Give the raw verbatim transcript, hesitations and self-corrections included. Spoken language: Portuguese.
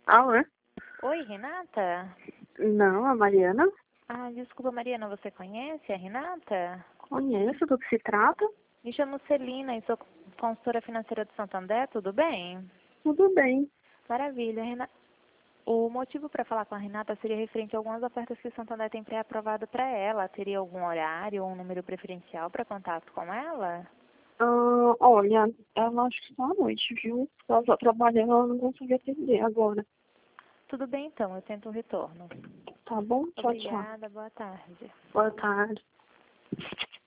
Alô? Oi, Renata? Não, a Mariana? Ah, desculpa, Mariana, você conhece a Renata? Conheço do que se trata. Me chamo Celina e sou consultora financeira do Santander, tudo bem? Tudo bem. Maravilha, Renata. O motivo para falar com a Renata seria referente a algumas ofertas que o Santander tem pré-aprovado para ela. Teria algum horário ou um número preferencial para contato com ela? Ah, olha, ela acho que só à noite, viu? Ela está trabalhando, ela não consegue atender agora. Tudo bem, então, eu tento um retorno. Tá bom? Tchau, tchau. Obrigada, boa tarde. Boa tarde.